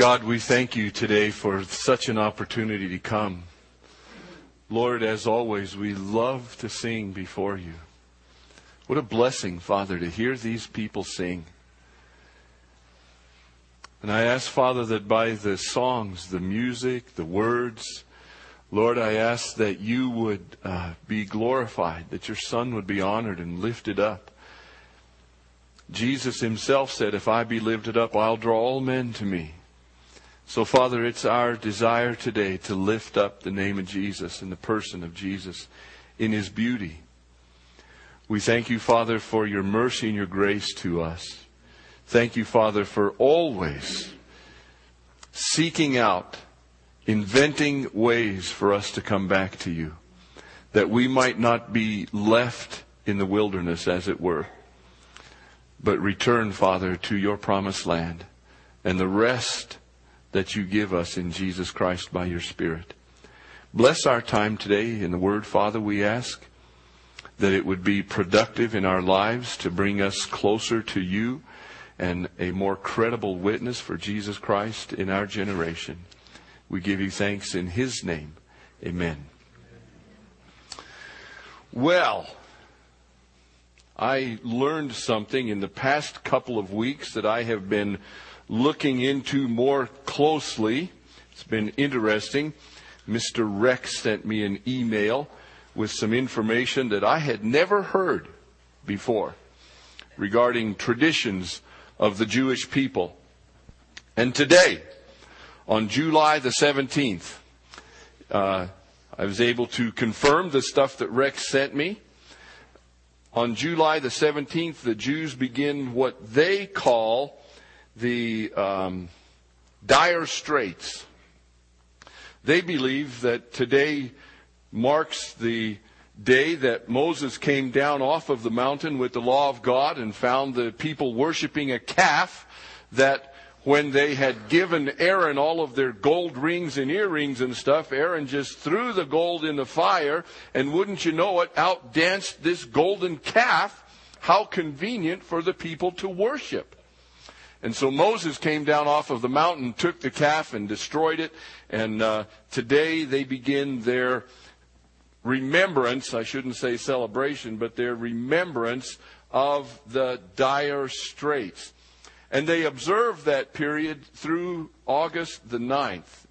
God, we thank you today for such an opportunity to come. Lord, as always, we love to sing before you. What a blessing, Father, to hear these people sing. And I ask, Father, that by the songs, the music, the words, Lord, I ask that you would be glorified, that your Son would be honored and lifted up. Jesus himself said, if I be lifted up, I'll draw all men to me. So, Father, it's our desire today to lift up the name of Jesus and the person of Jesus in his beauty. We thank you, Father, for your mercy and your grace to us. Thank you, Father, for always seeking out, inventing ways for us to come back to you, that we might not be left in the wilderness, as it were, but return, Father, to your promised land and the rest that you give us in Jesus Christ by your Spirit. Bless our time today in the Word, Father. We ask that it would be productive in our lives to bring us closer to you and a more credible witness for Jesus Christ in our generation. We give you thanks in his name. Amen. Well, I learned something in the past couple of weeks that I have been looking into more closely. It's been interesting. Mr. Rex sent me an email with some information that I had never heard before regarding traditions of the Jewish people. And today, on July the 17th, I was able to confirm the stuff that Rex sent me. On July the 17th, the Jews begin what they call the dire straits. They believe that today marks the day that Moses came down off of the mountain with the law of God and found the people worshiping a calf, that when they had given Aaron all of their gold rings and earrings and stuff, Aaron just threw the gold in the fire, and wouldn't you know it, out danced this golden calf. How convenient for the people to worship. And so Moses came down off of the mountain, took the calf and destroyed it. And today they begin their remembrance, I shouldn't say celebration, but their remembrance of the dire straits. And they observe that period through August the 9th.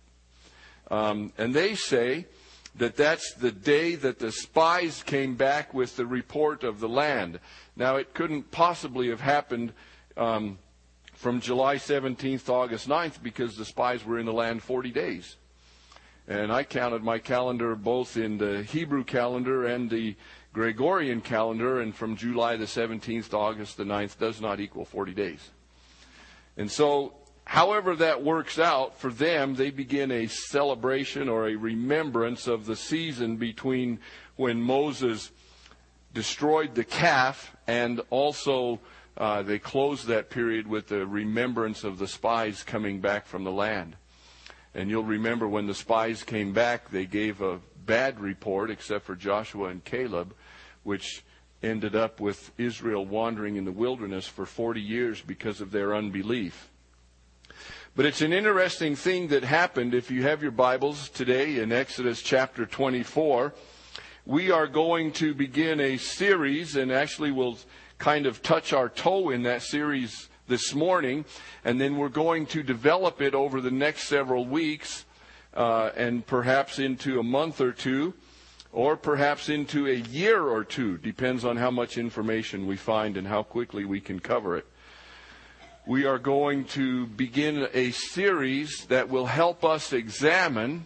And they say that that's the day that the spies came back with the report of the land. Now, it couldn't possibly have happened from July 17th to August 9th, because the spies were in the land 40 days. And I counted my calendar both in the Hebrew calendar and the Gregorian calendar, and from July the 17th to August the 9th does not equal 40 days. And so, however that works out, for them, they begin a celebration or a remembrance of the season between when Moses destroyed the calf, and also they closed that period with the remembrance of the spies coming back from the land. And you'll remember when the spies came back, they gave a bad report, except for Joshua and Caleb, which ended up with Israel wandering in the wilderness for 40 years because of their unbelief. But it's an interesting thing that happened. If you have your Bibles today in Exodus chapter 24, we are going to begin a series, and actually we'll kind of touch our toe in that series this morning, and then we're going to develop it over the next several weeks, and perhaps into a month or two, or perhaps into a year or two. Depends on how much information we find and how quickly we can cover it. We are going to begin a series that will help us examine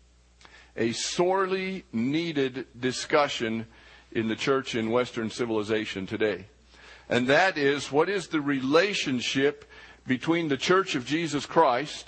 a sorely needed discussion in the church in Western civilization today. And that is, what is the relationship between the Church of Jesus Christ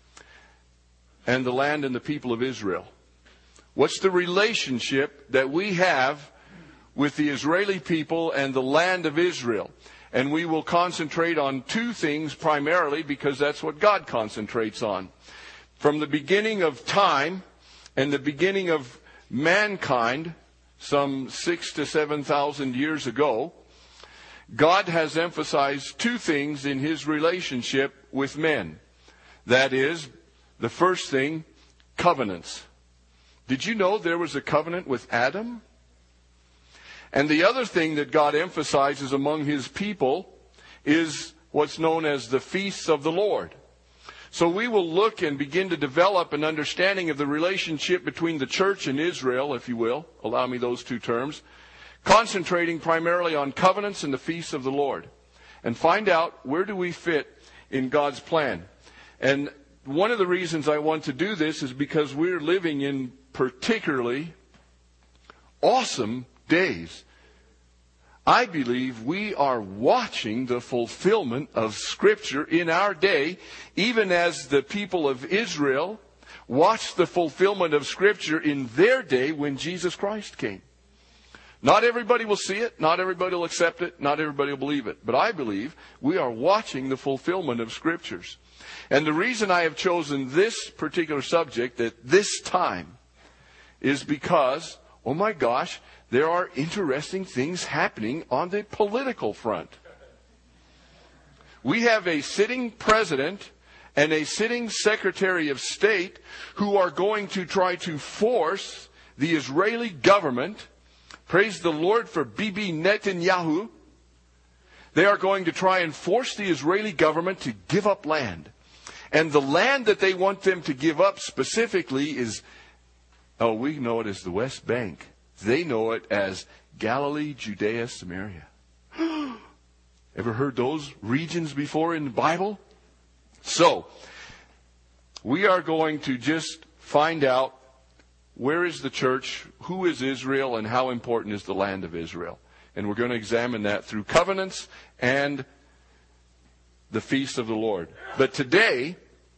and the land and the people of Israel? What's the relationship that we have with the Israeli people and the land of Israel? And we will concentrate on two things primarily, because that's what God concentrates on. From the beginning of time and the beginning of mankind, some 6,000 to 7,000 years ago, God has emphasized two things in his relationship with men. That is, the first thing, covenants. Did you know there was a covenant with Adam? And the other thing that God emphasizes among his people is what's known as the feasts of the Lord. So we will look and begin to develop an understanding of the relationship between the church and Israel, if you will. Allow me those two terms. Concentrating primarily on covenants and the feasts of the Lord. And find out where do we fit in God's plan. And one of the reasons I want to do this is because we're living in particularly awesome days. I believe we are watching the fulfillment of Scripture in our day, even as the people of Israel watched the fulfillment of Scripture in their day when Jesus Christ came. Not everybody will see it, not everybody will accept it, not everybody will believe it. But I believe we are watching the fulfillment of Scriptures. And the reason I have chosen this particular subject at this time is because, oh my gosh, there are interesting things happening on the political front. We have a sitting president and a sitting secretary of state who are going to try to force the Israeli government, praise the Lord for Bibi Netanyahu, they are going to try and force the Israeli government to give up land. And the land that they want them to give up specifically is, we know it as the West Bank. They know it as Galilee, Judea, Samaria. Ever heard those regions before in the Bible? So, we are going to just find out where is the church, who is Israel, and how important is the land of Israel. And we're going to examine that through covenants and the feast of the Lord. But today,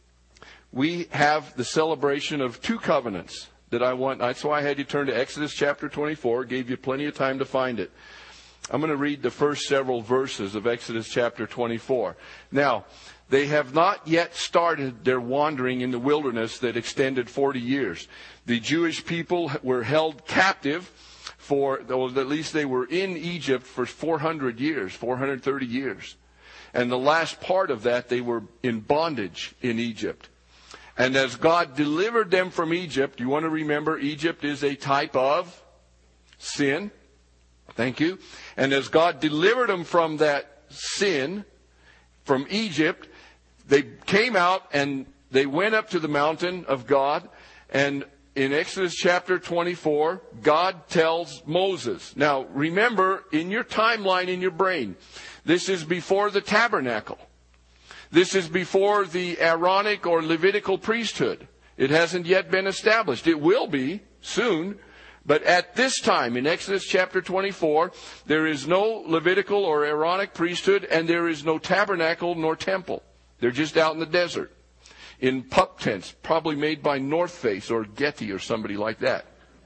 we have the celebration of two covenants that I want. That's why I had you turn to Exodus chapter 24. Gave you plenty of time to find it. I'm going to read the first several verses of Exodus chapter 24. Now, they have not yet started their wandering in the wilderness that extended 40 years. The Jewish people were held captive or at least they were in Egypt for 400 years, 430 years. And the last part of that, they were in bondage in Egypt. And as God delivered them from Egypt, you want to remember Egypt is a type of sin. Thank you. And as God delivered them from that sin, from Egypt, they came out and they went up to the mountain of God. And in Exodus chapter 24, God tells Moses. Now, remember, in your timeline in your brain, this is before the tabernacle. This is before the Aaronic or Levitical priesthood. It hasn't yet been established. It will be soon. But at this time, in Exodus chapter 24, there is no Levitical or Aaronic priesthood, and there is no tabernacle nor temple. They're just out in the desert, in pup tents, probably made by North Face or Getty or somebody like that.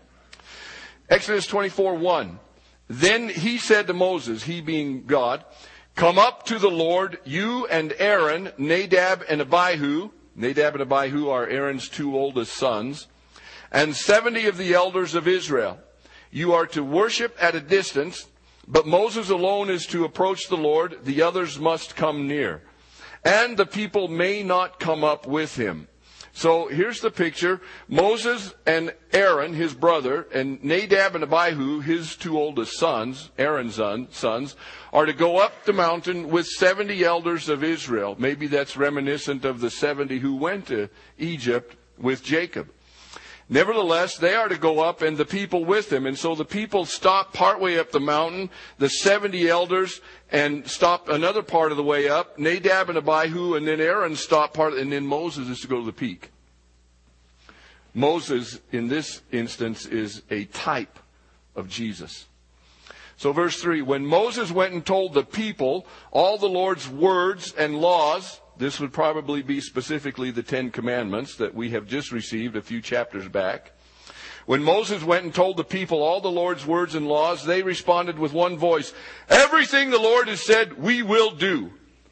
Exodus 24:1. Then he said to Moses, he being God, "Come up to the Lord, you and Aaron, Nadab and Abihu." Nadab and Abihu are Aaron's two oldest sons. "And 70 of the elders of Israel. You are to worship at a distance, but Moses alone is to approach the Lord. The others must come near. And the people may not come up with him." So here's the picture. Moses and Aaron, his brother, and Nadab and Abihu, his two oldest sons, Aaron's sons, are to go up the mountain with 70 elders of Israel. Maybe that's reminiscent of the 70 who went to Egypt with Jacob. Nevertheless, they are to go up and the people with them. And so the people stop partway up the mountain, the 70 elders, and stop another part of the way up. Nadab and Abihu, and then Aaron stop part, and then Moses is to go to the peak. Moses, in this instance, is a type of Jesus. So verse 3, when Moses went and told the people all the Lord's words and laws, this would probably be specifically the 10 Commandments that we have just received a few chapters back. When Moses went and told the people all the Lord's words and laws, they responded with one voice, "Everything the Lord has said, we will do."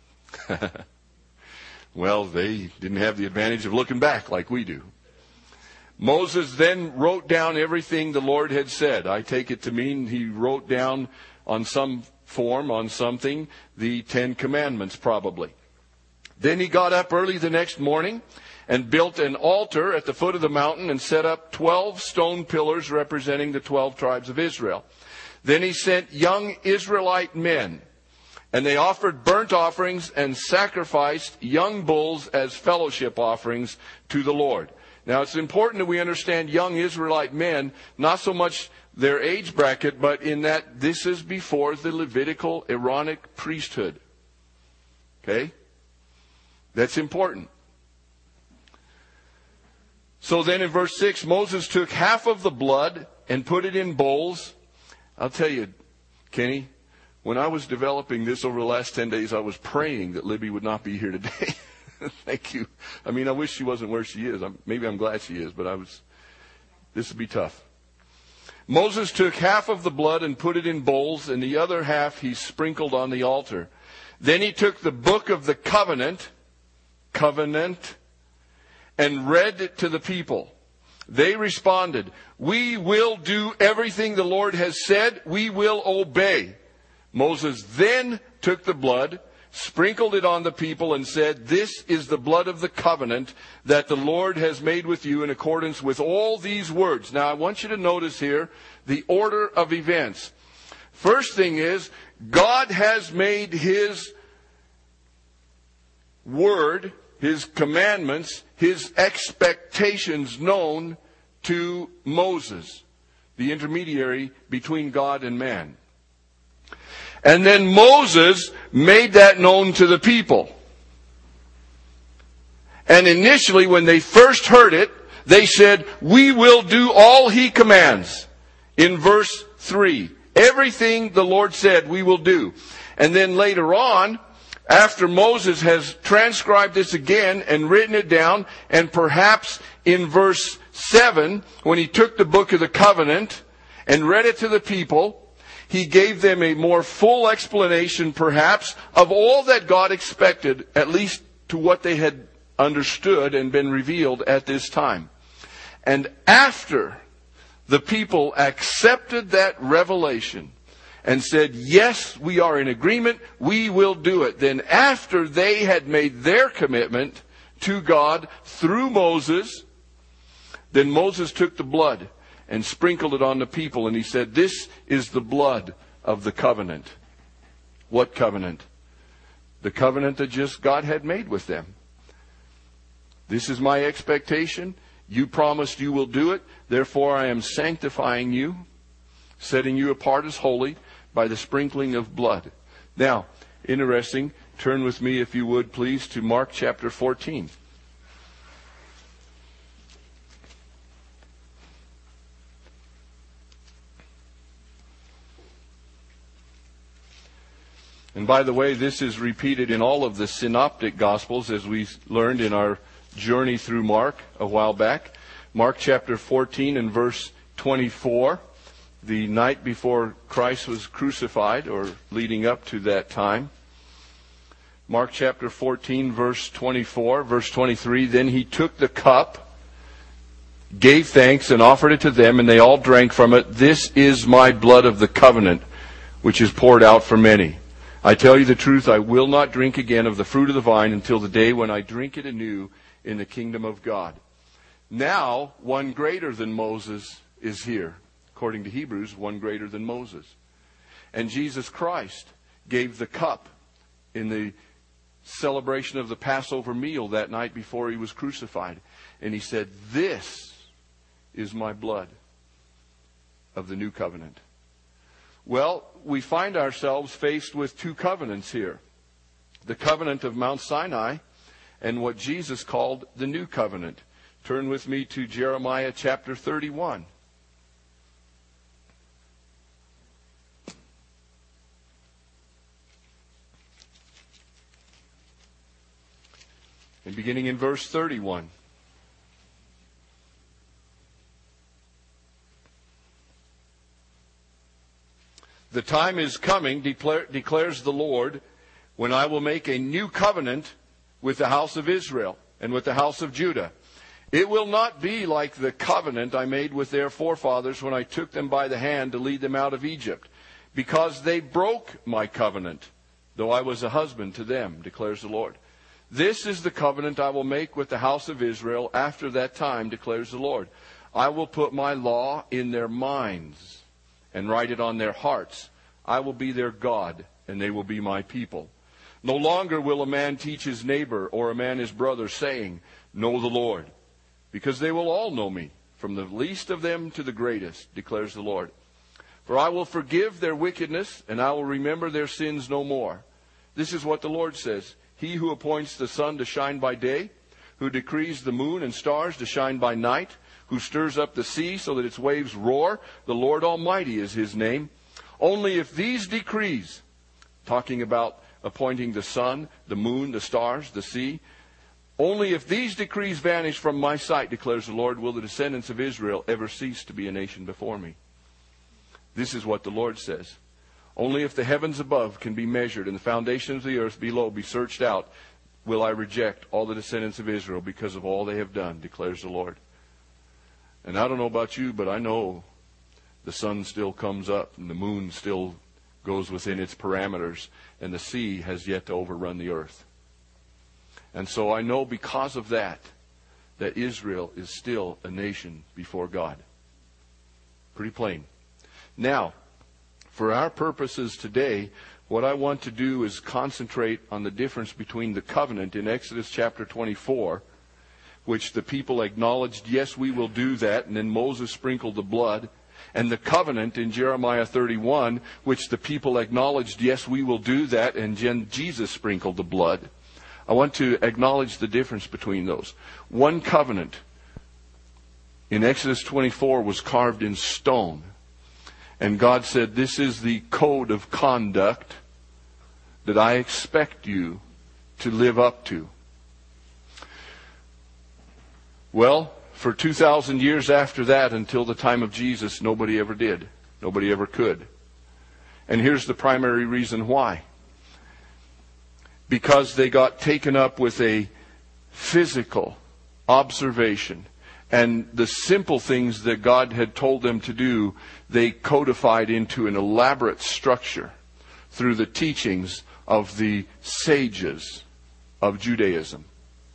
Well, they didn't have the advantage of looking back like we do. Moses then wrote down everything the Lord had said. I take it to mean he wrote down on some form, on something, the 10 Commandments probably. Then he got up early the next morning and built an altar at the foot of the mountain and set up 12 stone pillars representing the 12 tribes of Israel. Then he sent young Israelite men, and they offered burnt offerings and sacrificed young bulls as fellowship offerings to the Lord. Now, it's important that we understand young Israelite men, not so much their age bracket, but in that this is before the Levitical Aaronic priesthood. Okay? That's important. So then in verse 6, Moses took half of the blood and put it in bowls. I'll tell you, Kenny, when I was developing this over the last 10 days, I was praying that Libby would not be here today. Thank you. I mean, I wish she wasn't where she is. Maybe I'm glad she is, but this would be tough. Moses took half of the blood and put it in bowls, and the other half he sprinkled on the altar. Then he took the book of the covenant, and read it to the people. They responded, "We will do everything the Lord has said. We will obey." Moses then took the blood, sprinkled it on the people, and said, "This is the blood of the covenant that the Lord has made with you in accordance with all these words." Now, I want you to notice here the order of events. First thing is, God has made His word, His commandments, His expectations known to Moses, the intermediary between God and man. And then Moses made that known to the people. And initially, when they first heard it, they said, "We will do all He commands." In verse 3, everything the Lord said, we will do. And then later on, after Moses has transcribed this again and written it down, and perhaps in verse 7, when he took the book of the covenant and read it to the people, he gave them a more full explanation, perhaps, of all that God expected, at least to what they had understood and been revealed at this time. And after the people accepted that revelation and said, "Yes, we are in agreement, we will do it," then after they had made their commitment to God through Moses, then Moses took the blood and sprinkled it on the people, and he said, "This is the blood of the covenant." What covenant? The covenant that just God had made with them. "This is my expectation. You promised you will do it. Therefore I am sanctifying you, setting you apart as holy by the sprinkling of blood." Now, interesting. Turn with me, if you would, please, to Mark chapter 14. And by the way, this is repeated in all of the synoptic gospels, as we learned in our journey through Mark a while back. Mark chapter 14 and verse 24, the night before Christ was crucified, or leading up to that time. Mark chapter 14, verse 24, verse 23, "Then he took the cup, gave thanks, and offered it to them, and they all drank from it. This is my blood of the covenant, which is poured out for many. I tell you the truth, I will not drink again of the fruit of the vine until the day when I drink it anew in the kingdom of God." Now, one greater than Moses is here. According to Hebrews, one greater than Moses. And Jesus Christ gave the cup in the celebration of the Passover meal that night before he was crucified. And he said, "This is my blood of the new covenant." Well, we find ourselves faced with two covenants here. The covenant of Mount Sinai and what Jesus called the new covenant. Turn with me to Jeremiah chapter 31. And beginning in verse 31. "The time is coming, declares the Lord, when I will make a new covenant with the house of Israel and with the house of Judah. It will not be like the covenant I made with their forefathers when I took them by the hand to lead them out of Egypt, because they broke my covenant, though I was a husband to them, declares the Lord. This is the covenant I will make with the house of Israel after that time, declares the Lord. I will put my law in their minds and write it on their hearts. I will be their God, and they will be my people. No longer will a man teach his neighbor or a man his brother, saying, know the Lord, because they will all know me, from the least of them to the greatest, declares the Lord. For I will forgive their wickedness, and I will remember their sins no more. This is what the Lord says. He who appoints the sun to shine by day, who decrees the moon and stars to shine by night, who stirs up the sea so that its waves roar, the Lord Almighty is his name. Only if these decrees, talking about appointing the sun, the moon, the stars, the sea, only if these decrees vanish from my sight, declares the Lord, will the descendants of Israel ever cease to be a nation before me. This is what the Lord says. Only if the heavens above can be measured and the foundations of the earth below be searched out, will I reject all the descendants of Israel because of all they have done, declares the Lord. And I don't know about you, but I know the sun still comes up and the moon still goes within its parameters, and the sea has yet to overrun the earth. And so I know because of that Israel is still a nation before God. Pretty plain. Now, for our purposes today, what I want to do is concentrate on the difference between the covenant in Exodus chapter 24, which the people acknowledged, yes, we will do that, and then Moses sprinkled the blood, and the covenant in Jeremiah 31, which the people acknowledged, yes, we will do that, and Jesus sprinkled the blood. I want to acknowledge the difference between those. One covenant in Exodus 24 was carved in stone. And God said, this is the code of conduct that I expect you to live up to. Well, for 2,000 years after that, until the time of Jesus, nobody ever did. Nobody ever could. And here's the primary reason why. Because they got taken up with a physical observation. And the simple things that God had told them to do, they codified into an elaborate structure through the teachings of the sages of Judaism.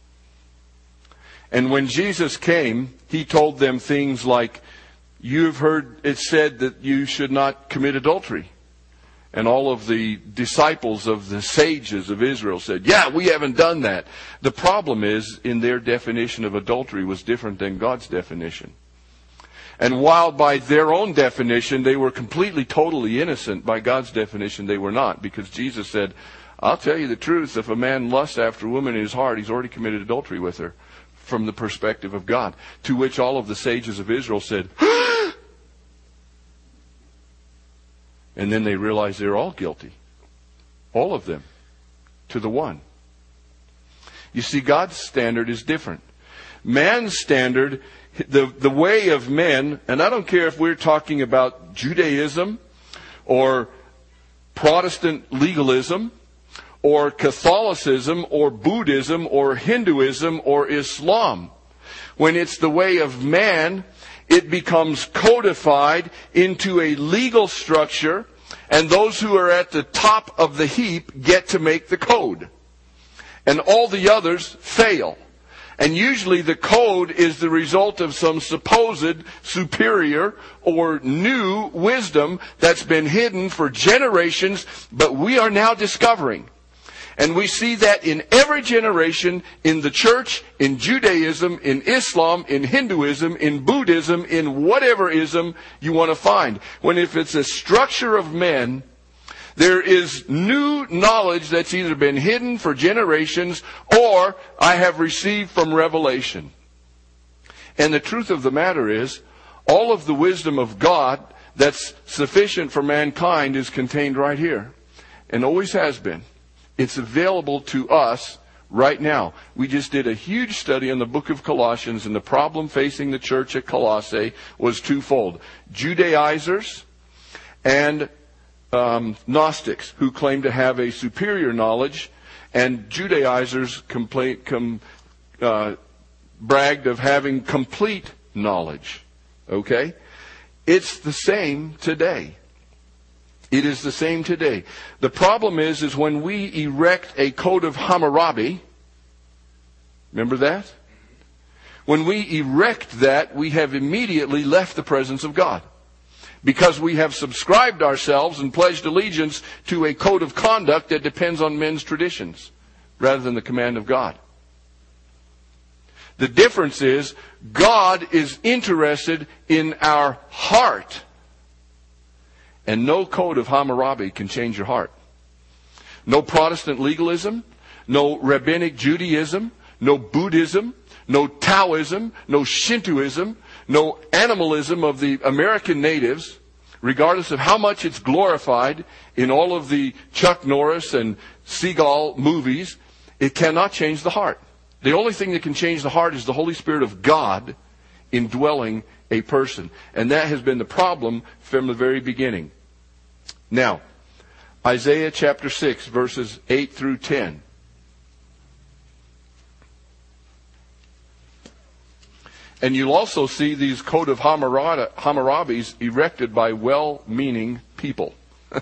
And when Jesus came, he told them things like, you've heard it said that you should not commit adultery. And all of the disciples of the sages of Israel said, yeah, we haven't done that. The problem is, in their definition of adultery was different than God's definition. And while by their own definition they were completely, totally innocent, by God's definition they were not. Because Jesus said, I'll tell you the truth, if a man lusts after a woman in his heart, he's already committed adultery with her, from the perspective of God. To which all of the sages of Israel said, and then they realized they're all guilty. All of them. To the one. You see, God's standard is different. Man's standard, the way of men, and I don't care if we're talking about Judaism or Protestant legalism or Catholicism or Buddhism or Hinduism or Islam. When it's the way of man, it becomes codified into a legal structure, and those who are at the top of the heap get to make the code. And all the others fail. And usually the code is the result of some supposed superior or new wisdom that's been hidden for generations, but we are now discovering. And we see that in every generation, in the church, in Judaism, in Islam, in Hinduism, in Buddhism, in whatever ism you want to find. When if it's a structure of men, there is new knowledge that's either been hidden for generations or I have received from revelation. And the truth of the matter is, all of the wisdom of God that's sufficient for mankind is contained right here. And always has been. It's available to us right now. We just did a huge study on the book of Colossians, and the problem facing the church at Colossae was twofold. Judaizers and Gnostics, who claim to have a superior knowledge, and Judaizers bragged of having complete knowledge. Okay? It's the same today. It is the same today. The problem is when we erect a code of Hammurabi, Remember that? When we erect that, we have immediately left the presence of God. Because we have subscribed ourselves and pledged allegiance to a code of conduct that depends on men's traditions rather than the command of God. The difference is God is interested in our heart. And no code of Hammurabi can change your heart. No Protestant legalism, no rabbinic Judaism, no Buddhism, no Taoism, no Shintoism, no animalism of the American natives, regardless of how much it's glorified in all of the Chuck Norris and Seagal movies. It cannot change the heart. The only thing that can change the heart is the Holy Spirit of God indwelling a person. And that has been the problem from the very beginning. Now, Isaiah chapter 6, verses 8 through 10. And you'll also see these code of Hammurabis erected by well-meaning people.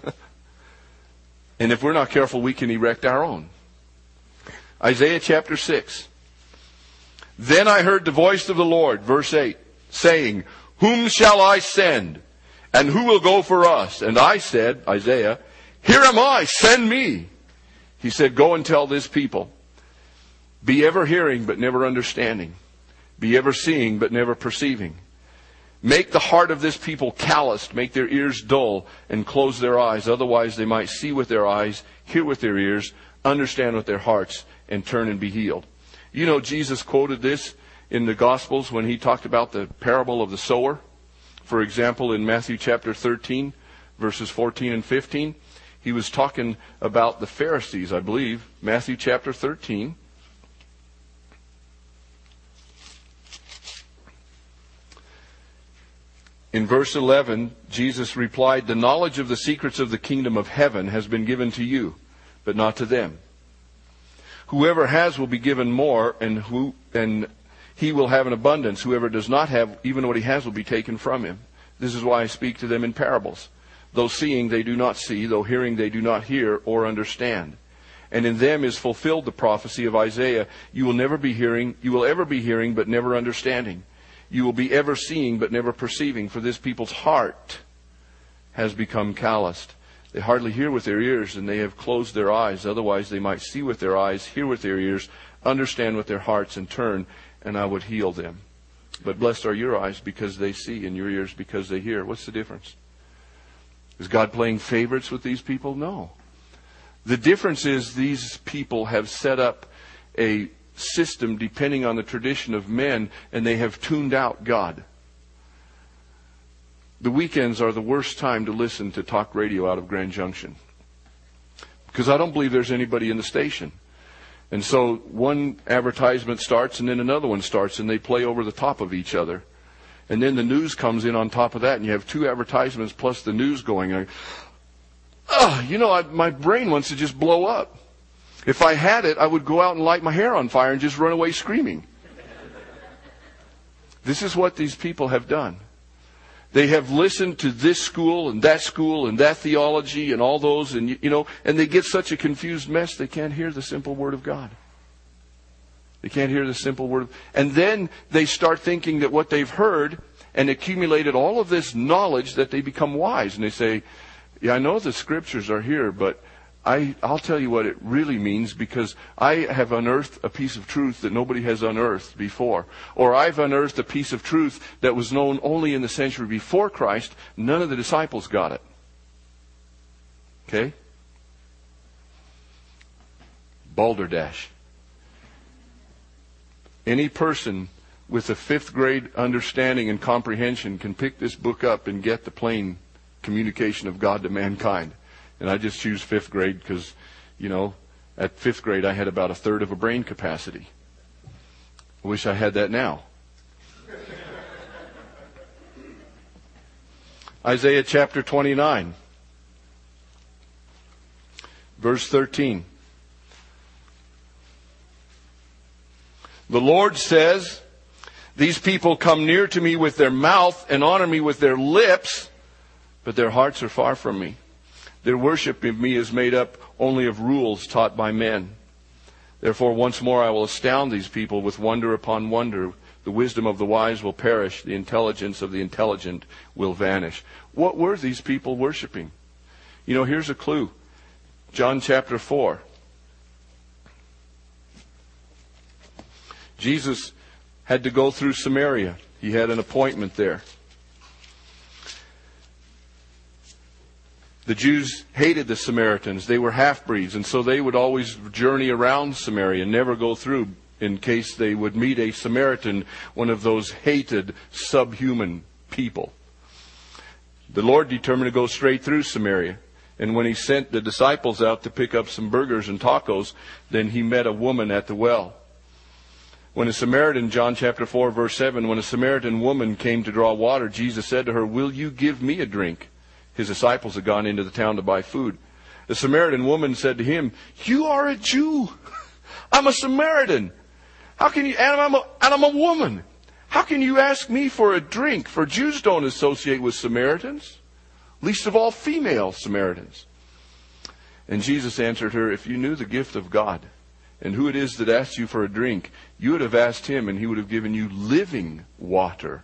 And if we're not careful, we can erect our own. Isaiah chapter 6. Then I heard the voice of the Lord, verse 8, saying, Whom shall I send? And who will go for us? And I said, Isaiah, Here am I, send me. He said, Go and tell this people, be ever hearing but never understanding. Be ever seeing but never perceiving. Make the heart of this people calloused, make their ears dull, and close their eyes. Otherwise they might see with their eyes, hear with their ears, understand with their hearts, and turn and be healed. You know, Jesus quoted this in the Gospels when he talked about the parable of the sower. For example, in Matthew chapter 13, verses 14 and 15, he was talking about the Pharisees, I believe. Matthew chapter 13. In verse 11, Jesus replied, The knowledge of the secrets of the kingdom of heaven has been given to you, but not to them. Whoever has will be given more, and he will have an abundance. Whoever does not have, even what he has will be taken from him. This is why I speak to them in parables. Though seeing they do not see, though hearing they do not hear or understand. And in them is fulfilled the prophecy of Isaiah. You will ever be hearing, but never understanding. You will be ever seeing, but never perceiving. For this people's heart has become calloused. They hardly hear with their ears, and they have closed their eyes. Otherwise they might see with their eyes, hear with their ears, understand with their hearts, and turn, and I would heal them. But blessed are your eyes because they see, and your ears because they hear. What's the difference? Is God playing favorites with these people? No. The difference is these people have set up a system depending on the tradition of men, and they have tuned out God. The weekends are the worst time to listen to talk radio out of Grand Junction, because I don't believe there's anybody in the station. And so one advertisement starts and then another one starts, and they play over the top of each other. And then the news comes in on top of that, and you have two advertisements plus the news going. My brain wants to just blow up. If I had it, I would go out and light my hair on fire and just run away screaming. This is what these people have done. They have listened to this school and that theology and all those, and and they get such a confused mess they can't hear the simple word of God. They can't hear the simple word. And then they start thinking that what they've heard and accumulated all of this knowledge, that they become wise. And they say, yeah, I know the scriptures are here, but I'll tell you what it really means, because I have unearthed a piece of truth that nobody has unearthed before. Or I've unearthed a piece of truth that was known only in the century before Christ. None of the disciples got it. Okay? Balderdash. Any person with a 5th grade understanding and comprehension can pick this book up and get the plain communication of God to mankind. And I just choose 5th grade because, at 5th grade I had about 1/3 of a brain capacity. I wish I had that now. Isaiah chapter 29, verse 13. The Lord says, these people come near to me with their mouth and honor me with their lips, but their hearts are far from me. Their worship of me is made up only of rules taught by men. Therefore, once more I will astound these people with wonder upon wonder. The wisdom of the wise will perish. The intelligence of the intelligent will vanish. What were these people worshiping? Here's a clue. John chapter 4. Jesus had to go through Samaria. He had an appointment there. The Jews hated the Samaritans. They were half-breeds, and so they would always journey around Samaria, never go through, in case they would meet a Samaritan, one of those hated subhuman people. The Lord determined to go straight through Samaria. And when he sent the disciples out to pick up some burgers and tacos, then he met a woman at the well. When a Samaritan, John chapter 4, verse 7, when a Samaritan woman came to draw water, Jesus said to her, "Will you give me a drink?" His disciples had gone into the town to buy food. The Samaritan woman said to him, "You are a Jew. I'm a Samaritan. How can you, and I'm a woman. How can you ask me for a drink? For Jews don't associate with Samaritans, least of all female Samaritans." And Jesus answered her, "If you knew the gift of God, and who it is that asks you for a drink, you would have asked him, and he would have given you living water."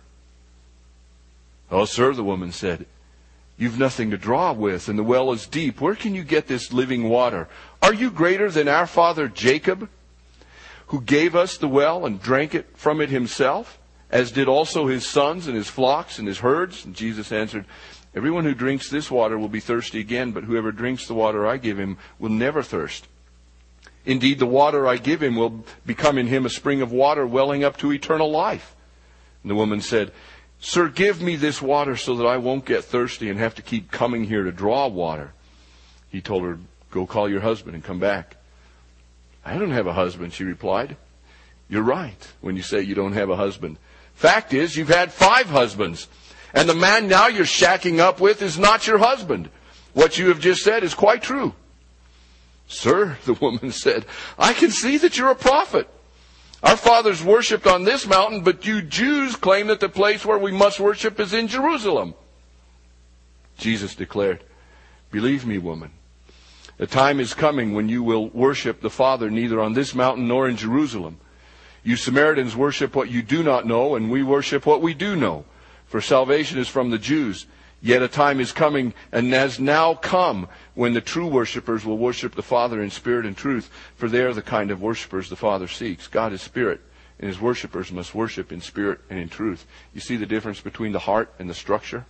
"Oh, sir," the woman said, "you've nothing to draw with, and the well is deep. Where can you get this living water? Are you greater than our father Jacob, who gave us the well and drank it from it himself, as did also his sons and his flocks and his herds?" And Jesus answered, "Everyone who drinks this water will be thirsty again, but whoever drinks the water I give him will never thirst. Indeed, the water I give him will become in him a spring of water welling up to eternal life." And the woman said, "Sir, give me this water so that I won't get thirsty and have to keep coming here to draw water." He told her, "Go call your husband and come back." "I don't have a husband," she replied. "You're right when you say you don't have a husband. Fact is, you've had 5 husbands, and the man now you're shacking up with is not your husband. What you have just said is quite true." "Sir," the woman said, "I can see that you're a prophet. Our fathers worshipped on this mountain, but you Jews claim that the place where we must worship is in Jerusalem." Jesus declared, "Believe me, woman, the time is coming when you will worship the Father neither on this mountain nor in Jerusalem. You Samaritans worship what you do not know, and we worship what we do know. For salvation is from the Jews. Yet a time is coming, and has now come, when the true worshippers will worship the Father in spirit and truth, for they are the kind of worshippers the Father seeks. God is spirit, and his worshippers must worship in spirit and in truth." You see the difference between the heart and the structure?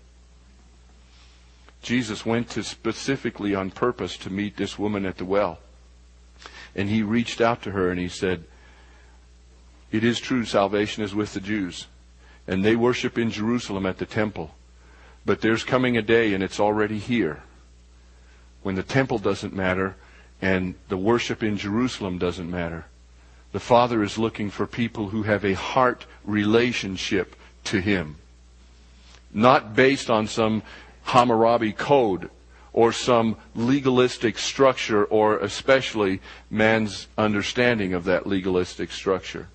Jesus went to specifically on purpose to meet this woman at the well. And he reached out to her and he said, "It is true, salvation is with the Jews, and they worship in Jerusalem at the temple. But there's coming a day, and it's already here, when the temple doesn't matter and the worship in Jerusalem doesn't matter. The Father is looking for people who have a heart relationship to him, not based on some Hammurabi code or some legalistic structure, or especially man's understanding of that legalistic structure."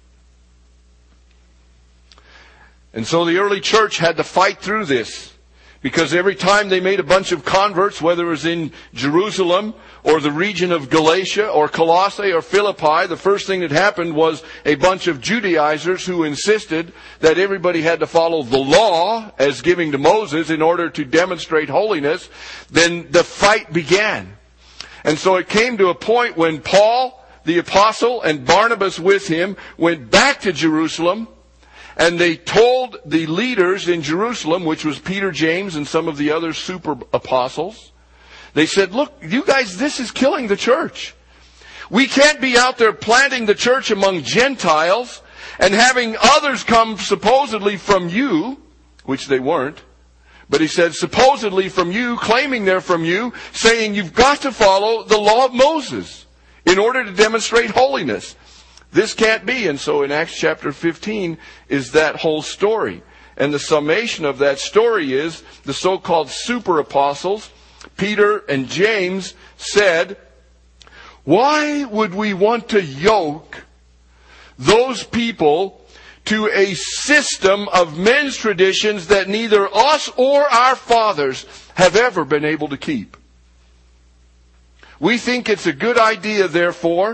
And so the early church had to fight through this, because every time they made a bunch of converts, whether it was in Jerusalem or the region of Galatia or Colossae or Philippi, the first thing that happened was a bunch of Judaizers who insisted that everybody had to follow the law as given to Moses in order to demonstrate holiness. Then the fight began. And so it came to a point when Paul, the apostle, and Barnabas with him went back to Jerusalem. And they told the leaders in Jerusalem, which was Peter, James, and some of the other super apostles, they said, "Look, you guys, this is killing the church. We can't be out there planting the church among Gentiles and having others come supposedly from you," which they weren't. But he said, supposedly from you, claiming they're from you, saying you've got to follow the law of Moses in order to demonstrate holiness. This can't be. And so in Acts chapter 15 is that whole story. And the summation of that story is the so-called super apostles, Peter and James, said, "Why would we want to yoke those people to a system of men's traditions that neither us or our fathers have ever been able to keep? We think it's a good idea, therefore,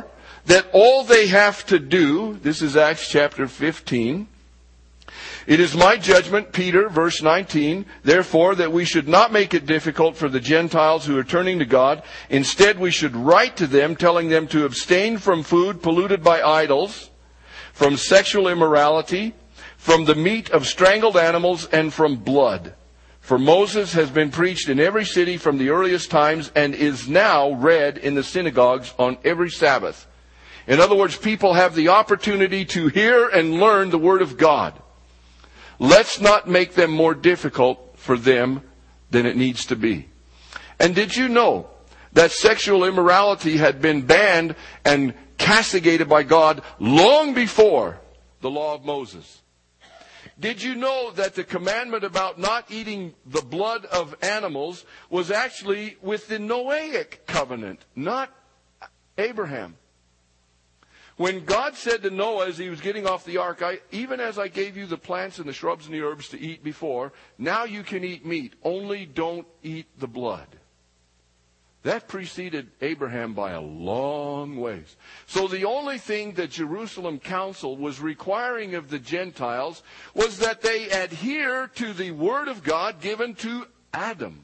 that all they have to do, this is Acts chapter 15, it is my judgment, Peter, verse 19, therefore, that we should not make it difficult for the Gentiles who are turning to God. Instead, we should write to them, telling them to abstain from food polluted by idols, from sexual immorality, from the meat of strangled animals, and from blood. For Moses has been preached in every city from the earliest times and is now read in the synagogues on every Sabbath. In other words, people have the opportunity to hear and learn the Word of God. Let's not make them more difficult for them than it needs to be. And did you know that sexual immorality had been banned and castigated by God long before the law of Moses? Did you know that the commandment about not eating the blood of animals was actually with the Noahic covenant, not Abraham? When God said to Noah as he was getting off the ark, even as I gave you the plants and the shrubs and the herbs to eat before, now you can eat meat, only don't eat the blood. That preceded Abraham by a long ways. So the only thing the Jerusalem Council was requiring of the Gentiles was that they adhere to the Word of God given to Adam.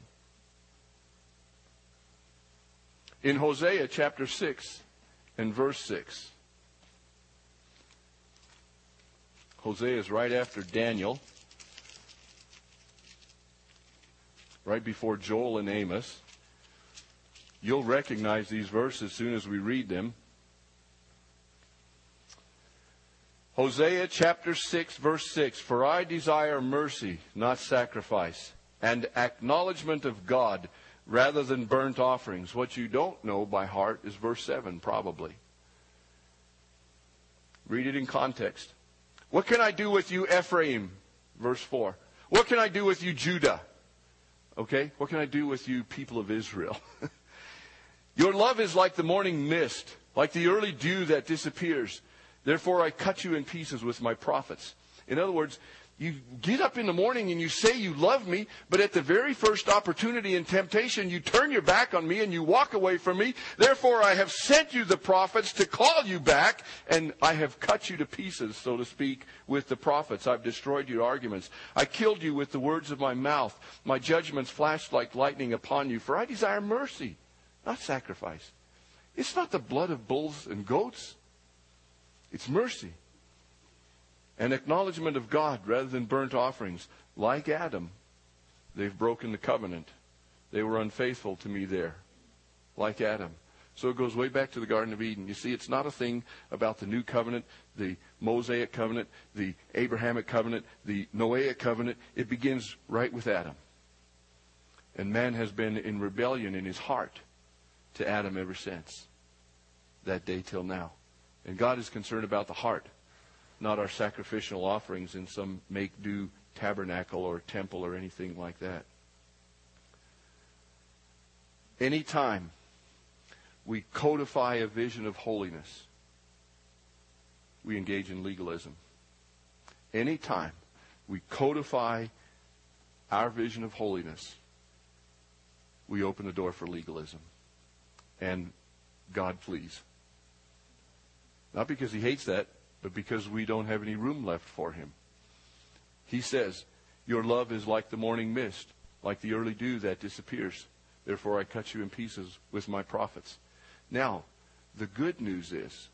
In Hosea chapter 6 and verse 6. Hosea is right after Daniel, right before Joel and Amos. You'll recognize these verses as soon as we read them. Hosea chapter 6, verse 6. For I desire mercy, not sacrifice, and acknowledgement of God rather than burnt offerings. What you don't know by heart is verse 7, probably. Read it in context. What can I do with you, Ephraim? Verse 4. What can I do with you, Judah? Okay, what can I do with you, people of Israel? Your love is like the morning mist, like the early dew that disappears. Therefore I cut you in pieces with my prophets. In other words, you get up in the morning and you say you love me, but at the very first opportunity and temptation, you turn your back on me and you walk away from me. Therefore I have sent you the prophets to call you back, and I have cut you to pieces, so to speak, with the prophets. I've destroyed your arguments. I killed you with the words of my mouth. My judgments flashed like lightning upon you, for I desire mercy, not sacrifice. It's not the blood of bulls and goats. It's mercy. An acknowledgement of God rather than burnt offerings. Like Adam, they've broken the covenant. They were unfaithful to me there. Like Adam. So it goes way back to the Garden of Eden. You see, it's not a thing about the new covenant, the Mosaic covenant, the Abrahamic covenant, the Noahic covenant. It begins right with Adam. And man has been in rebellion in his heart to Adam ever since. That day till now. And God is concerned about the heart, not our sacrificial offerings in some make-do tabernacle or temple or anything like that. Anytime we codify a vision of holiness, we engage in legalism. Anytime we codify our vision of holiness, we open the door for legalism. And God flees. Not because he hates that, but because we don't have any room left for him. He says, your love is like the morning mist, like the early dew that disappears. Therefore I cut you in pieces with my prophets. Now, the good news is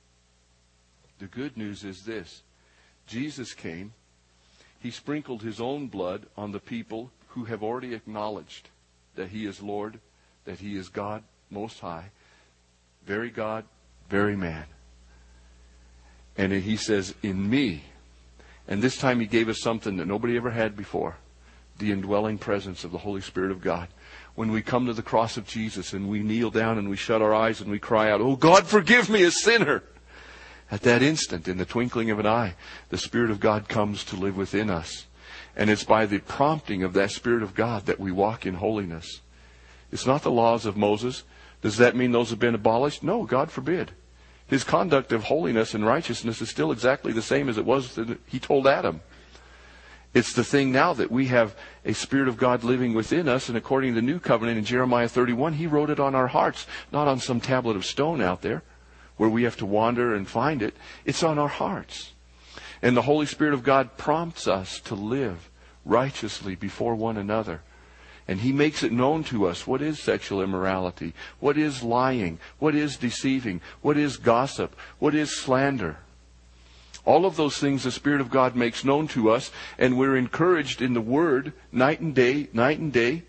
this. Jesus came. He sprinkled his own blood on the people who have already acknowledged that he is Lord, that he is God Most High, very God, very man. And he says, in me. And this time he gave us something that nobody ever had before. The indwelling presence of the Holy Spirit of God. When we come to the cross of Jesus and we kneel down and we shut our eyes and we cry out, oh God, forgive me, a sinner. At that instant, in the twinkling of an eye, the Spirit of God comes to live within us. And it's by the prompting of that Spirit of God that we walk in holiness. It's not the laws of Moses. Does that mean those have been abolished? No, God forbid. His conduct of holiness and righteousness is still exactly the same as it was that he told Adam. It's the thing now that we have a Spirit of God living within us, and according to the New Covenant in Jeremiah 31, he wrote it on our hearts, not on some tablet of stone out there. where we have to wander and find it. It's on our hearts. And the Holy Spirit of God prompts us to live righteously before one another. And He makes it known to us what is sexual immorality, what is lying, what is deceiving, what is gossip, what is slander. All of those things the Spirit of God makes known to us, and we're encouraged in the Word night and day,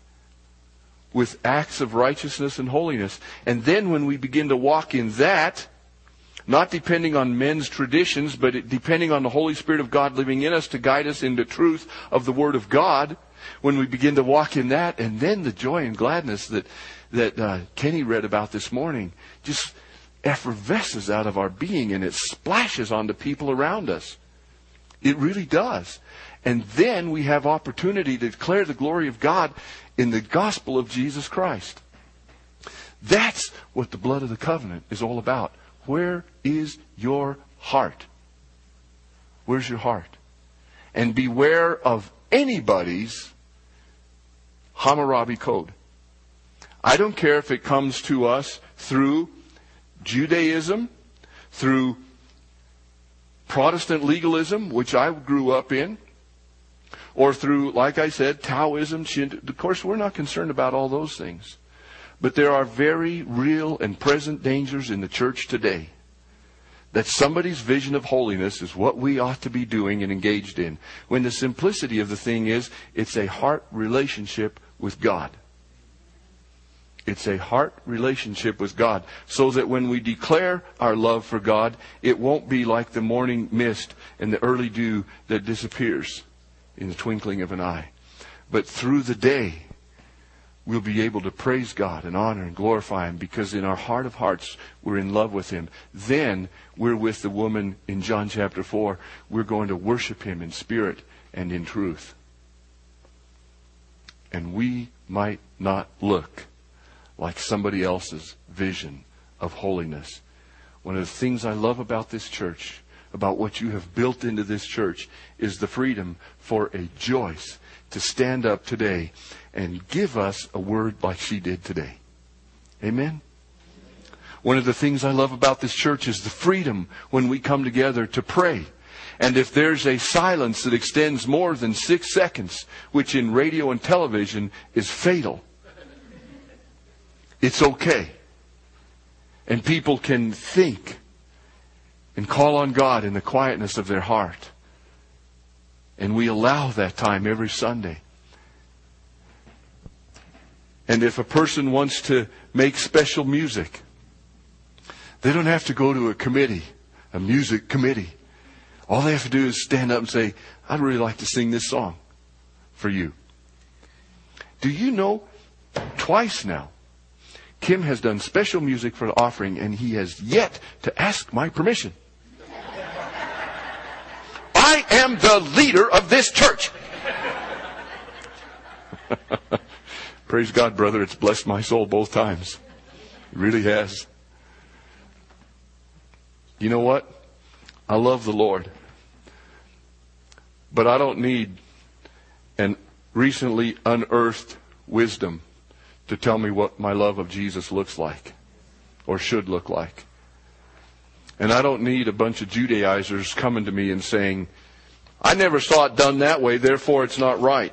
with acts of righteousness and holiness. And then when we begin to walk in that, not depending on men's traditions, but depending on the Holy Spirit of God living in us to guide us into truth of the Word of God, when we begin to walk in that, and then the joy and gladness that Kenny read about this morning just effervesces out of our being, and it splashes onto people around us. It really does. And then we have opportunity to declare the glory of God in the gospel of Jesus Christ. That's what the blood of the covenant is all about. Where is your heart? Where's your heart? And beware of anybody's Hammurabi code. I don't care if it comes to us through Judaism, through Protestant legalism, which I grew up in, or through, like I said, Taoism, Shinto. Of course, we're not concerned about all those things. But there are very real and present dangers in the church today that somebody's vision of holiness is what we ought to be doing and engaged in, when the simplicity of the thing is it's a heart relationship with God. It's a heart relationship with God, so that when we declare our love for God, it won't be like the morning mist and the early dew that disappears in the twinkling of an eye. But through the day, we'll be able to praise God and honor and glorify Him, because in our heart of hearts, we're in love with Him. Then we're with the woman in John chapter 4. We're going to worship Him in spirit and in truth. And we might not look like somebody else's vision of holiness. One of the things I love about this church, about what you have built into this church, is the freedom for a Joyce to stand up today and give us a word like she did today. Amen? One of the things I love about this church is the freedom when we come together to pray. And if there's a silence that extends more than 6 seconds, which in radio and television is fatal, it's okay. And people can think and call on God in the quietness of their heart. And we allow that time every Sunday. And if a person wants to make special music, they don't have to go to a committee, a music committee. All they have to do is stand up and say, I'd really like to sing this song for you. Do you know, twice now, Kim has done special music for the offering, and he has yet to ask my permission. I am the leader of this church. Praise God, brother. It's blessed my soul both times. It really has. You know what? I love the Lord. But I don't need an recently unearthed wisdom to tell me what my love of Jesus looks like or should look like. And I don't need a bunch of Judaizers coming to me and saying, I never saw it done that way, therefore it's not right.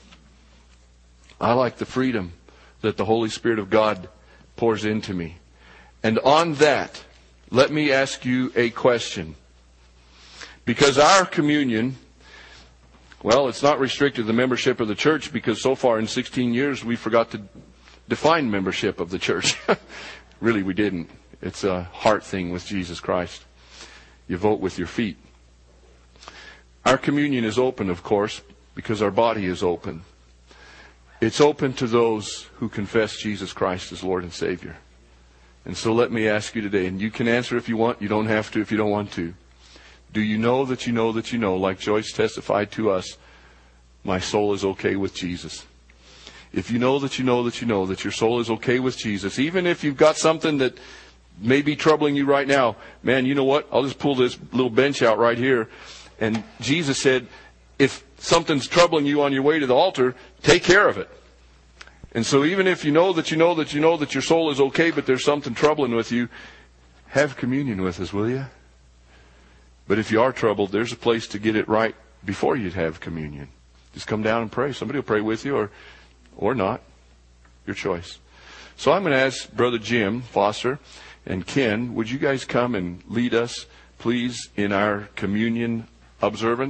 I like the freedom that the Holy Spirit of God pours into me. And on that, let me ask you a question. Because our communion, well, it's not restricted to the membership of the church, because so far in 16 years we forgot to define membership of the church. Really, we didn't. It's a heart thing with Jesus Christ. You vote with your feet. Our communion is open, of course, because our body is open. It's open to those who confess Jesus Christ as Lord and Savior. And so let me ask you today, and you can answer if you want, you don't have to if you don't want to. Do you know that you know that you know, like Joyce testified to us, my soul is okay with Jesus? If you know that you know that you know that your soul is okay with Jesus, even if you've got something that may be troubling you right now, man, you know what? I'll just pull this little bench out right here. And Jesus said, if something's troubling you on your way to the altar, take care of it. And so even if you know that you know that you know that your soul is okay, but there's something troubling with you, have communion with us, will you? But if you are troubled, there's a place to get it right before you'd have communion. Just come down and pray. Somebody will pray with you or not. Your choice. So I'm going to ask Brother Jim Foster and Ken, would you guys come and lead us, please, in our communion observance?